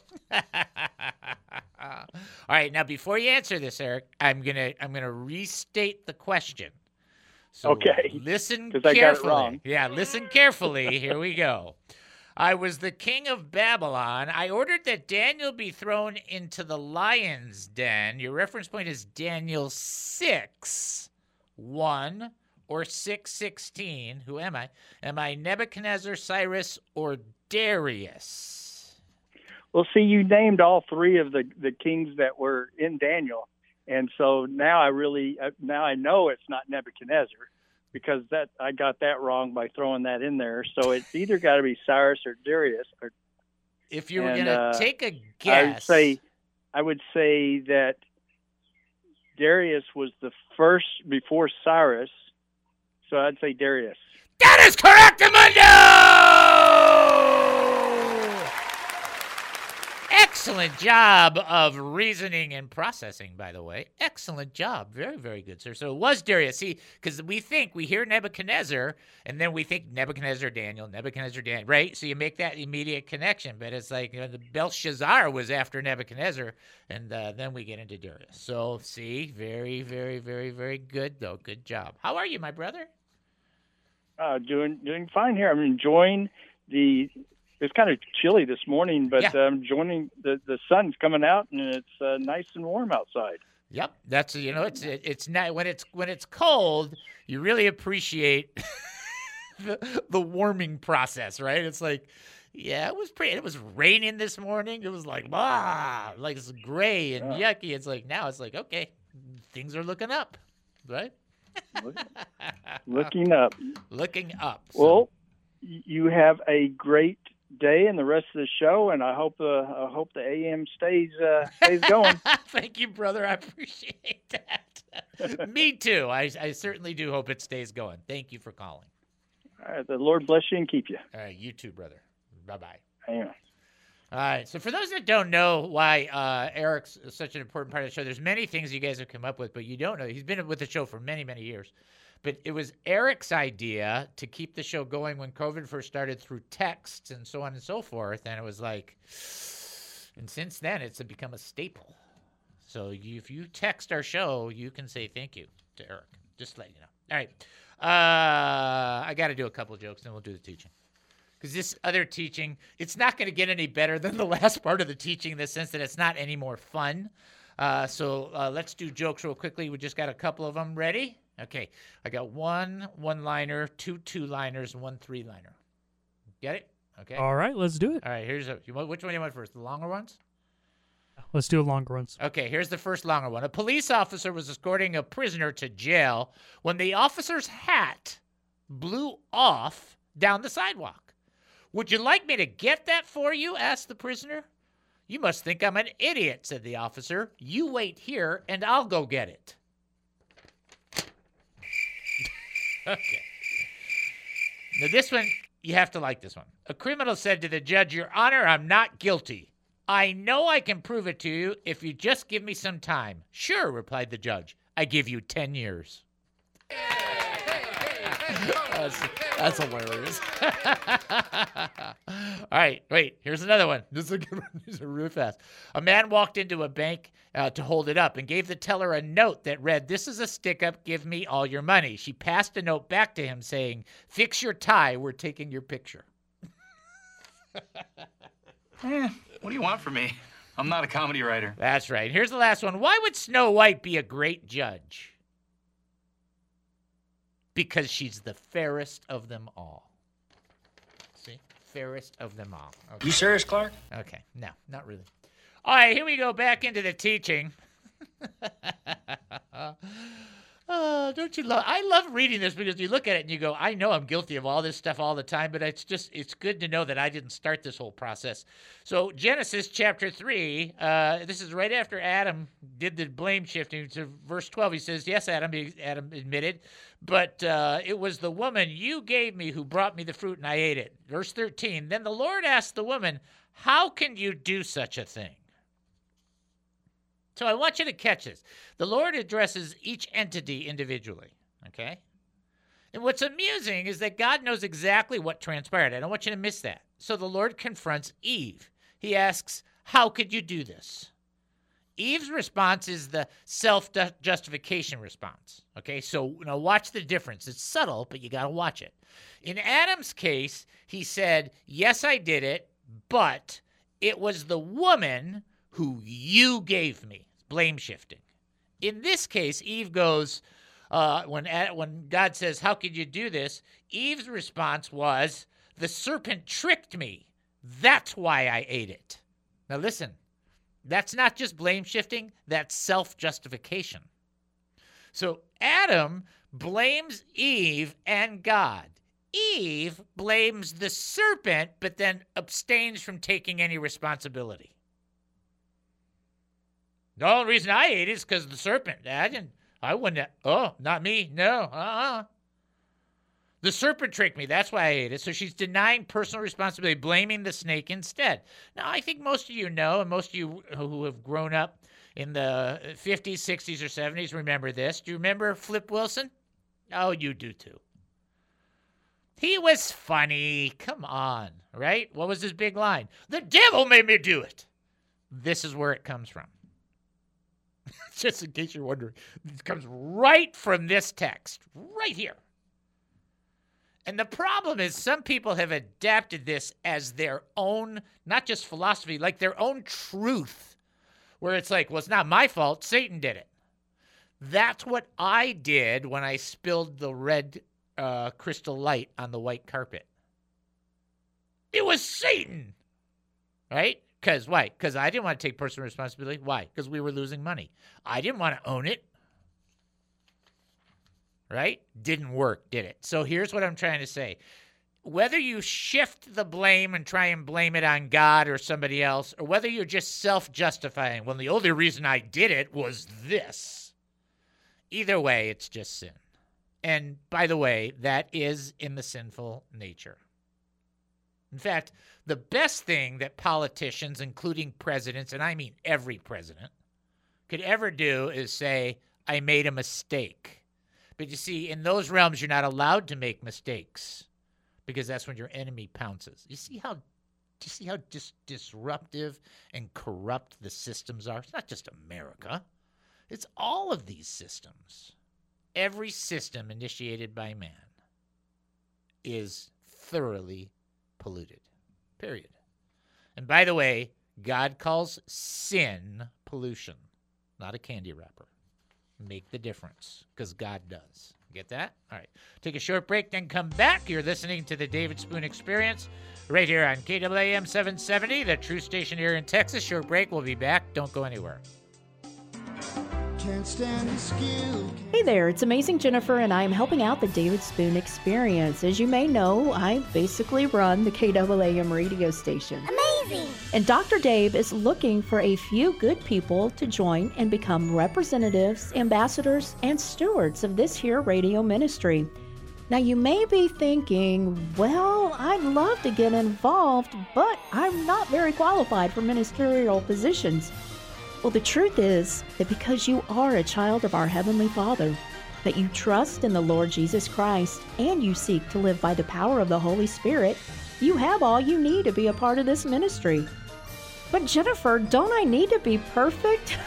all right. Now, before you answer this, Eric, I'm gonna I'm gonna restate the question. So okay. Listen 'Cause carefully. I got it wrong. Yeah, listen carefully. Here we go. I was the king of Babylon. I ordered that Daniel be thrown into the lion's den. Your reference point is Daniel six, one. Or six sixteen. Who am I? Am I Nebuchadnezzar, Cyrus, or Darius? Well, see, you named all three of the, the kings that were in Daniel. And so now I really, now I know it's not Nebuchadnezzar, because that I got that wrong by throwing that in there. So it's either got to be Cyrus or Darius. Or, if you were and, going to uh, take a guess. I would say, I would say that Darius was the first before Cyrus. So I'd say Darius. That is correct, Amundo! Excellent job of reasoning and processing, by the way. Excellent job. Very, very good, sir. So it was Darius. See, because we think, we hear Nebuchadnezzar, and then we think Nebuchadnezzar, Daniel, Nebuchadnezzar, Daniel, right? So you make that immediate connection. But it's like, you know, the Belshazzar was after Nebuchadnezzar, and uh, then we get into Darius. So, see, very, very, very, very good, though. Good job. How are you, my brother? Uh, doing doing fine here. I'm enjoying the. It's kind of chilly this morning, but Yeah. I'm enjoying the the sun's coming out and it's uh, nice and warm outside. Yep, that's you know it's it, it's not when it's when it's cold, you really appreciate the the warming process, right? It's like, yeah, it was pretty. It was raining this morning. It was like ah, like it's gray and Yeah. yucky. It's like now it's like okay, things are looking up, right? Looking up. Looking up. So- Well, y- you have a great day and the rest of the show, and I hope the I hope the A M stays uh, stays going. Thank you, brother. I appreciate that. Me too. I I certainly do hope it stays going. Thank you for calling. All right, the Lord bless you and keep you. All right, you too, brother. Bye bye. Amen. All right. So for those that don't know why uh, Eric's such an important part of the show, there's many things you guys have come up with, but you don't know. He's been with the show for many, many years. But it was Eric's idea to keep the show going when COVID first started through texts and so on and so forth. And it was like, and since then, it's become a staple. So you, if you text our show, you can say thank you to Eric. Just to let you know. All right. Uh, I got to do a couple of jokes, then we'll do the teaching. because this other teaching, it's not going to get any better than the last part of the teaching in the sense that it's not any more fun. Uh, so uh, let's do jokes real quickly. We just got a couple of them. Ready? Okay. I got one one-liner, two two-liners, and one three-liner. Get it? Okay. All right, let's do it. All right, here's a, you want, which one do you want first? The longer ones? Let's do a longer ones. Okay, here's the first longer one. A police officer was escorting a prisoner to jail when the officer's hat blew off down the sidewalk. Would you like me to get that for you? Asked the prisoner. You must think I'm an idiot, said the officer. You wait here and I'll go get it. Okay. Now this one, you have to like this one. A criminal said to the judge, Your Honor, I'm not guilty. I know I can prove it to you if you just give me some time. Sure, replied the judge. I give you ten years. that's, that's hilarious. All right, wait, here's another one. This is a good one. These are really fast. A man walked into a bank uh, to hold it up and gave the teller a note that read, This is a stick-up. Give me all your money. She passed a note back to him saying, Fix your tie. We're taking your picture. Eh, what do you want from me? I'm not a comedy writer. That's right. Here's the last one. Why would Snow White be a great judge? Because she's the fairest of them all. See? Fairest of them all. Okay. You serious, Clark? Okay. No, not really. All right, here we go back into the teaching. Oh, don't you love? I love reading this because you look at it and you go, I know I'm guilty of all this stuff all the time, but it's just, it's good to know that I didn't start this whole process. So Genesis chapter three, uh, this is right after Adam did the blame shifting. To verse twelve, he says, yes, Adam, Adam admitted, but uh, it was the woman you gave me who brought me the fruit and I ate it. Verse thirteen, then the Lord asked the woman, how can you do such a thing? So I want you to catch this. The Lord addresses each entity individually, okay? And what's amusing is that God knows exactly what transpired. I don't want you to miss that. So the Lord confronts Eve. He asks, how could you do this? Eve's response is the self-justification response, okay? So now watch the difference. It's subtle, but you got to watch it. In Adam's case, he said, yes, I did it, but it was the woman who you gave me. Blame shifting. In this case, Eve goes, uh, when, when God says, how could you do this? Eve's response was, the serpent tricked me. That's why I ate it. Now listen, that's not just blame shifting, that's self-justification. So Adam blames Eve and God. Eve blames the serpent, but then abstains from taking any responsibility. The only reason I ate it is because of the serpent. I didn't, I wouldn't have, oh, not me, no, uh-uh. The serpent tricked me, that's why I ate it. So she's denying personal responsibility, blaming the snake instead. Now, I think most of you know, and most of you who have grown up in the fifties, sixties, or seventies remember this. Do you remember Flip Wilson? Oh, you do too. He was funny, come on, right? What was his big line? The devil made me do it. This is where it comes from. Just in case you're wondering, it comes right from this text, right here. And the problem is some people have adapted this as their own, not just philosophy, like their own truth, where it's like, well, it's not my fault, Satan did it. That's what I did when I spilled the red uh, crystal light on the white carpet. It was Satan, right? Because, why? Because I didn't want to take personal responsibility. Why? Because we were losing money. I didn't want to own it. Right? Didn't work, did it? So here's what I'm trying to say. Whether you shift the blame and try and blame it on God or somebody else, or whether you're just self-justifying, well, the only reason I did it was this. Either way, it's just sin. And by the way, that is in the sinful nature. In fact, the best thing that politicians, including presidents, and I mean every president, could ever do is say, I made a mistake. But you see, in those realms, you're not allowed to make mistakes because that's when your enemy pounces. You see how, do you see how dis- disruptive and corrupt the systems are? It's not just America. It's all of these systems. Every system initiated by man is thoroughly polluted. Period. And by the way, God calls sin pollution, not a candy wrapper. Make the difference, because God does. Get that? All right. Take a short break, then come back. You're listening to the David Spoon Experience right here on K W A M seven seventy, the true station here in Texas. Short break. We'll be back. Don't go anywhere. Can't stand the skill. Hey there, it's Amazing Jennifer, and I am helping out the David Spoon Experience. As you may know, I basically run the K W A M radio station. Amazing! And Doctor Dave is looking for a few good people to join and become representatives, ambassadors, and stewards of this here radio ministry. Now, you may be thinking, well, I'd love to get involved, but I'm not very qualified for ministerial positions. Well, the truth is that because you are a child of our Heavenly Father, that you trust in the Lord Jesus Christ, and you seek to live by the power of the Holy Spirit, you have all you need to be a part of this ministry. But Jennifer, don't I need to be perfect?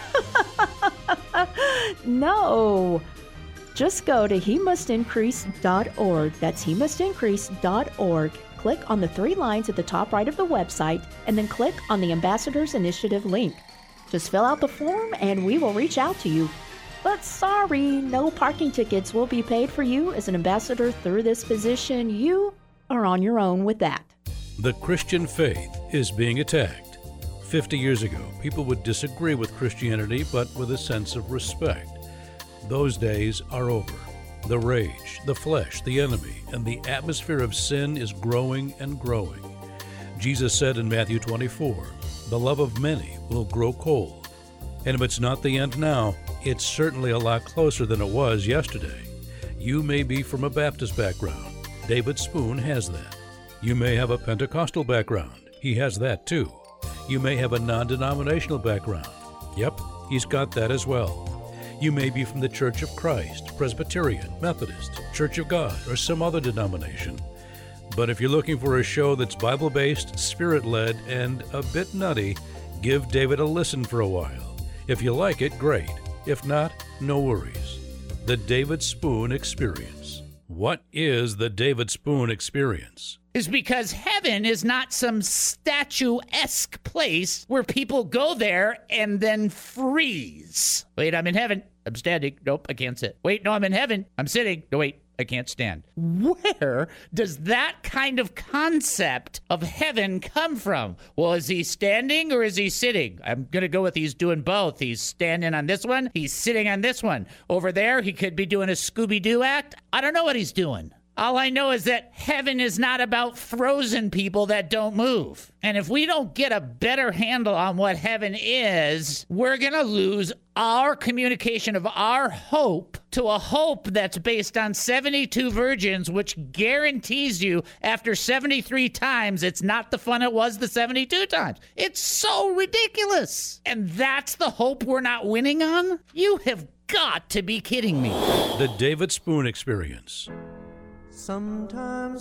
No. Just go to he must increase dot org. That's he must increase dot org. Click on the three lines at the top right of the website, and then click on the Ambassadors Initiative link. Just fill out the form and we will reach out to you. But sorry, no parking tickets will be paid for you as an ambassador through this position. You are on your own with that. The Christian faith is being attacked. Fifty years ago, people would disagree with Christianity, but with a sense of respect. Those days are over. The rage, the flesh, the enemy, and the atmosphere of sin is growing and growing. Jesus said in Matthew twenty-four, the love of many will grow cold. And if it's not the end now, it's certainly a lot closer than it was yesterday. You may be from a Baptist background. David Spoon has that. You may have a Pentecostal background. He has that too. You may have a non-denominational background. Yep, he's got that as well. You may be from the Church of Christ, Presbyterian, Methodist, Church of God, or some other denomination. But if you're looking for a show that's Bible-based, Spirit-led, and a bit nutty, give David a listen for a while. If you like it, great. If not, no worries. The David Spoon Experience. What is the David Spoon Experience? Is because heaven is not some statuesque place where people go there and then freeze. Wait, I'm in heaven. I'm standing. Nope, I can't sit. Wait, no, I'm in heaven. I'm sitting. No, wait, I can't stand. Where does that kind of concept of heaven come from? Well, is he standing or is he sitting? I'm going to go with he's doing both. He's standing on this one. He's sitting on this one. Over there, he could be doing a Scooby-Doo act. I don't know what he's doing. All I know is that heaven is not about frozen people that don't move. And if we don't get a better handle on what heaven is, we're going to lose our communication of our hope to a hope that's based on seventy-two virgins, which guarantees you after seventy-three times, it's not the fun it was the seventy-two times. It's so ridiculous. And that's the hope we're not winning on? You have got to be kidding me. The David Spoon Experience. Sometimes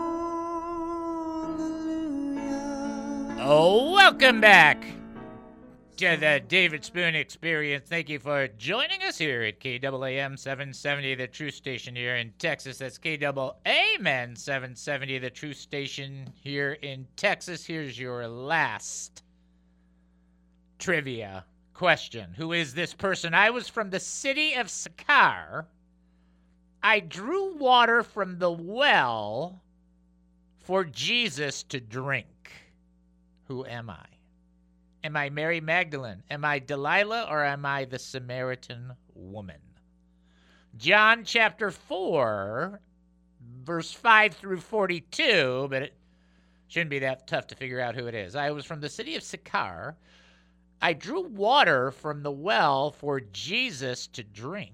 hallelujah. Oh, welcome back to the David Spoon Experience. Thank you for joining us here at K W A M seven seventy, the true station here in Texas. That's K W A M seven seventy, the true station here in Texas. Here's your last trivia question. Who is this person? I was from the city of Sychar. I drew water from the well for Jesus to drink. Who am I? Am I Mary Magdalene? Am I Delilah, or am I the Samaritan woman? John chapter four, verse five through forty-two, but it shouldn't be that tough to figure out who it is. I was from the city of Sychar. I drew water from the well for Jesus to drink.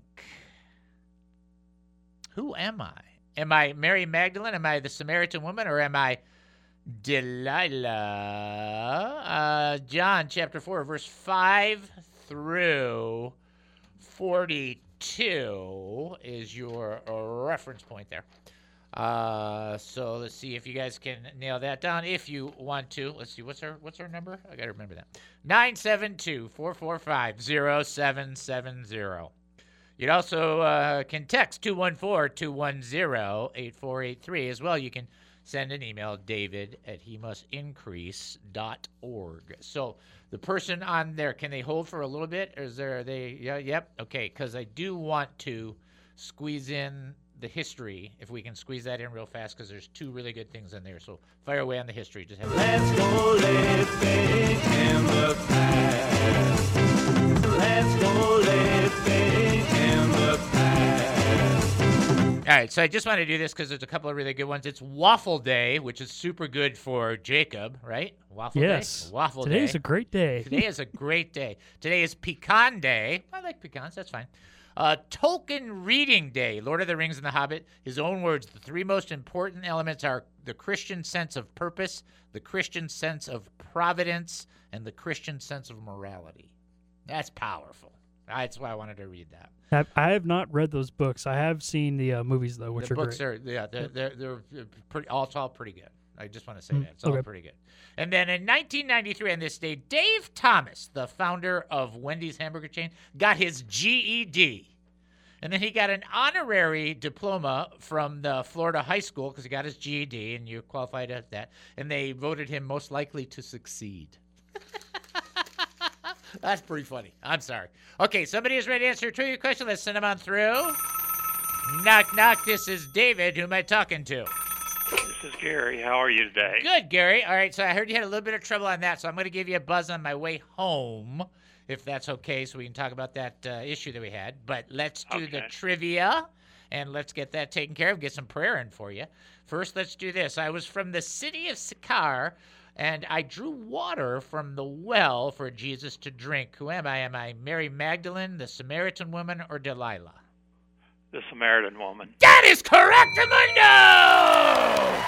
Who am I? Am I Mary Magdalene? Am I the Samaritan woman? Or am I Delilah? Uh, John chapter four, verse five through forty-two is your reference point there. Uh, so let's see if you guys can nail that down. If you want to, let's see, what's our what's our number? I gotta remember that. nine seven two, four four five, zero seven seven zero. You also uh, can text two one four, two one zero, eight four eight three. As well, you can send an email, david at he must increase dot org. So the person on there, can they hold for a little bit? Or is there, are they, yeah, yep, okay, because I do want to squeeze in the history, if we can squeeze that in real fast, because there's two really good things in there. So fire away on the history. Just have Let's go living in the past. Let's go living in the past. All right, so I just want to do this because there's a couple of really good ones. It's Waffle Day, which is super good for Jacob, right? Waffle yes. Day? Waffle Today's Day. Today's a great day. Today is a great day. Today is Pecan Day. I like pecans. That's fine. Uh, Tolkien Reading Day. Lord of the Rings and The Hobbit. His own words, the three most important elements are the Christian sense of purpose, the Christian sense of providence, and the Christian sense of morality. That's powerful. That's why I wanted to read that. Have, I have not read those books. I have seen the uh, movies, though, which the are books great. are, yeah, they're, they're, they're pretty, all, it's all pretty good. I just want to say Mm, that. It's all okay. pretty good. And then in nineteen ninety-three, on this day, Dave Thomas, the founder of Wendy's hamburger chain, got his G E D. And then he got an honorary diploma from the Florida high school because he got his G E D, and you qualified at that. And they voted him most likely to succeed. That's pretty funny. I'm sorry. Okay, somebody is ready to answer a trivia question. Let's send them on through. Knock, knock. This is David. Who am I talking to? This is Gary. How are you today? Good, Gary. All right, so I heard you had a little bit of trouble on that, so I'm going to give you a buzz on my way home, if that's okay, so we can talk about that uh, issue that we had. But let's do Okay. the trivia, and let's get that taken care of, get some prayer in for you. First, let's do this. I was from the city of Sychar, and I drew water from the well for Jesus to drink. Who am I? Am I Mary Magdalene, the Samaritan woman, or Delilah? The Samaritan woman. That is correct, Amundo!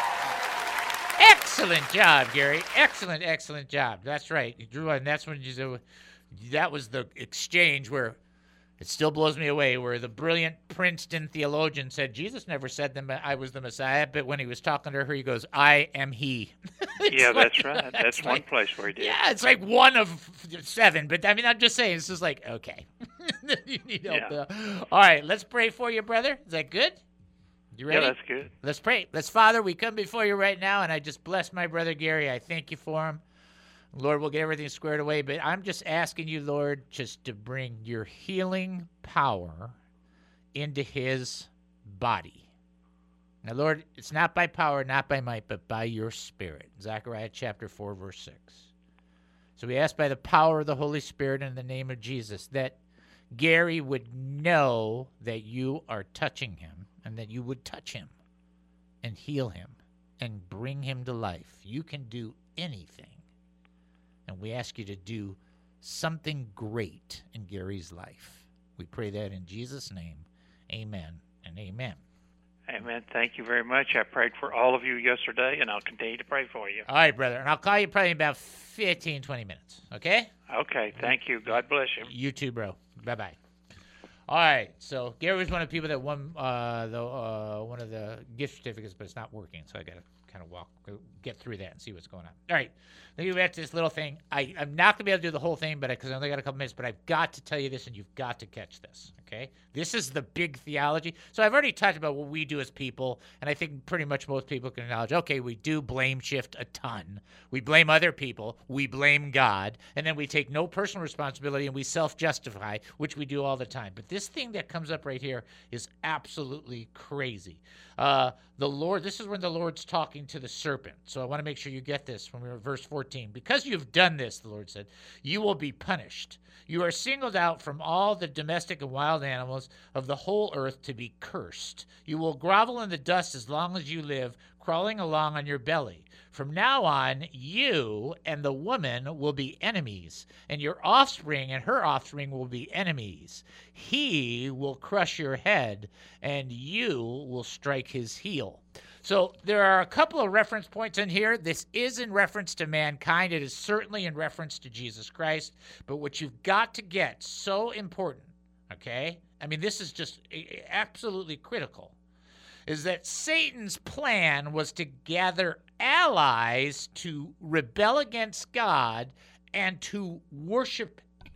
Excellent job, Gary. Excellent, excellent job. That's right. You drew, and that's when you. That was the exchange where it still blows me away. Where the brilliant Princeton theologian said Jesus never said that I was the Messiah, but when he was talking to her, he goes, "I am He." Yeah, like, that's right. That's, that's one like, place where he did. Yeah, it's like one of seven. But I mean, I'm just saying, it's just like okay. You need help. Yeah. uh, All right, let's pray for you, brother. Is that good? You ready? Yeah, that's good. Let's pray. Let's, Father, we come before you right now, and I just bless my brother Gary. I thank you for him. Lord, we'll get everything squared away, but I'm just asking you, Lord, just to bring your healing power into his body. Now, Lord, it's not by power, not by might, but by your Spirit. Zechariah chapter four, verse six. So we ask by the power of the Holy Spirit in the name of Jesus that Gary would know that you are touching him and that you would touch him and heal him and bring him to life. You can do anything. And we ask you to do something great in Gary's life. We pray that in Jesus' name. Amen and amen. Amen. Thank you very much. I prayed for all of you yesterday, and I'll continue to pray for you. All right, brother. And I'll call you probably in about fifteen, twenty minutes. Okay? Okay. Thank you. God bless you. You too, bro. Bye-bye. All right. So Gary was one of the people that won uh, the uh, one of the gift certificates, but it's not working. So I got to kind of walk, get through that and see what's going on. All right. Let me get back to this little thing. I, I'm not going to be able to do the whole thing, but because I, I only got a couple minutes, but I've got to tell you this, and you've got to catch this, okay? This is the big theology. So I've already talked about what we do as people, and I think pretty much most people can acknowledge, okay, we do blame shift a ton. We blame other people. We blame God. And then we take no personal responsibility, and we self-justify, which we do all the time. But this thing that comes up right here is absolutely crazy. Uh, the Lord, this is when the Lord's talking to the serpent. So I want to make sure you get this from verse fourteen. Because you've done this, the Lord said, you will be punished. You are singled out from all the domestic and wild animals of the whole earth to be cursed. You will grovel in the dust as long as you live, crawling along on your belly. From now on, you and the woman will be enemies, and your offspring and her offspring will be enemies. He will crush your head, and you will strike his heel. So there are a couple of reference points in here. This is in reference to mankind. It is certainly in reference to Jesus Christ. But what you've got to get, so important, okay? I mean, this is just absolutely critical, is that Satan's plan was to gather allies to rebel against God and to worship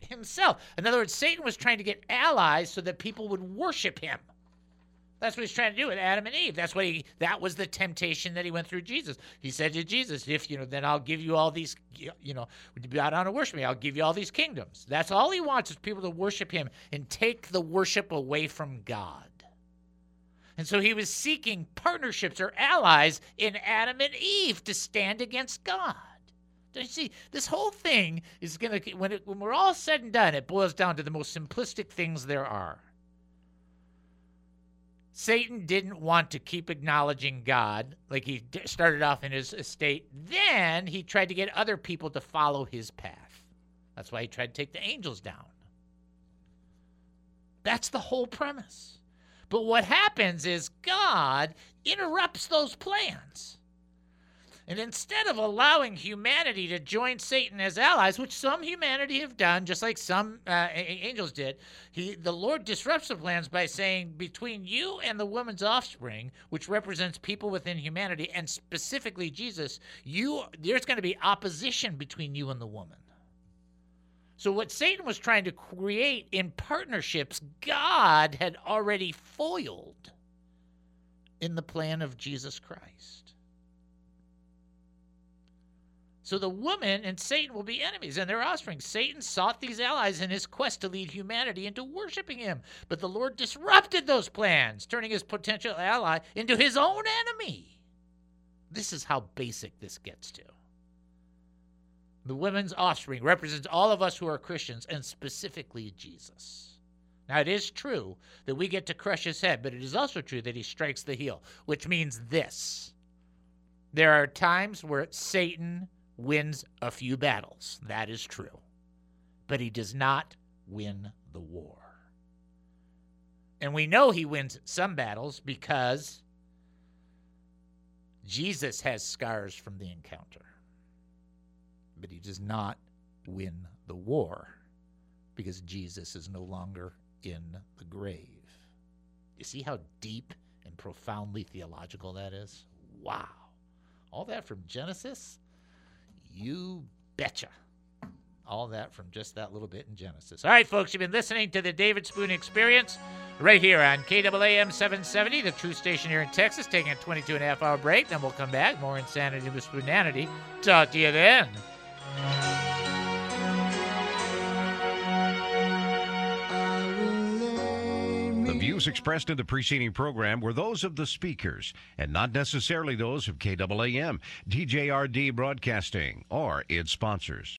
himself. In other words, Satan was trying to get allies so that people would worship him. That's what he's trying to do with Adam and Eve. That's what he. That was the temptation that he went through Jesus. He said to Jesus, "If you know, then I'll give you all these. You know, when you bow down and worship me, I'll give you all these kingdoms." That's all he wants is people to worship him and take the worship away from God. And so he was seeking partnerships or allies in Adam and Eve to stand against God. You see, this whole thing is going to, when, it, when we're all said and done, it boils down to the most simplistic things there are. Satan didn't want to keep acknowledging God like he started off in his estate. Then he tried to get other people to follow his path. That's why he tried to take the angels down. That's the whole premise. But what happens is God interrupts those plans. And instead of allowing humanity to join Satan as allies, which some humanity have done, just like some uh, angels did, he, the Lord disrupts the plans by saying, between you and the woman's offspring, which represents people within humanity, and specifically Jesus, you there's going to be opposition between you and the woman. So what Satan was trying to create in partnerships, God had already foiled in the plan of Jesus Christ. So the woman and Satan will be enemies and their offspring. Satan sought these allies in his quest to lead humanity into worshiping him. But the Lord disrupted those plans, turning his potential ally into his own enemy. This is how basic this gets to. The woman's offspring represents all of us who are Christians, and specifically Jesus. Now, it is true that we get to crush his head, but it is also true that he strikes the heel, which means this. There are times where Satan wins a few battles. That is true. But he does not win the war. And we know he wins some battles because Jesus has scars from the encounter. But he does not win the war because Jesus is no longer in the grave. You see how deep and profoundly theological that is? Wow. All that from Genesis? You betcha. All that from just that little bit in Genesis. All right, folks, you've been listening to the David Spoon Experience right here on K A A M seven seventy, the true station here in Texas, taking a twenty-two and a half hour break. Then we'll come back. More insanity with Spoonanity. Talk to you then. The views expressed in the preceding program were those of the speakers and not necessarily those of K A A M, D J R D Broadcasting, or its sponsors.